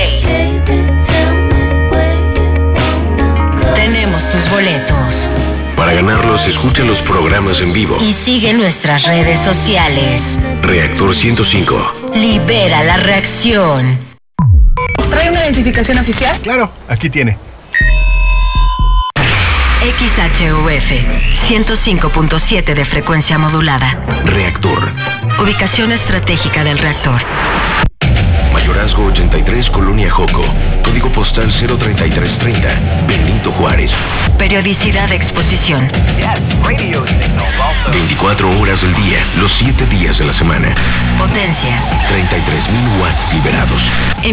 Play. Tenemos tus boletos. Para ganarlos, escucha los programas en vivo. Y sigue nuestras redes sociales. Reactor 105. Libera la reacción. ¿Trae una identificación oficial? Claro, aquí tiene. XHUF 105.7 de frecuencia modulada. Reactor. Ubicación estratégica del reactor. Mayorazgo 83, Colonia Joco. Código postal 03330. Benito Juárez. Periodicidad de exposición. 24 horas del día, los 7 días de la semana. Potencia. 33,000 watts liberados.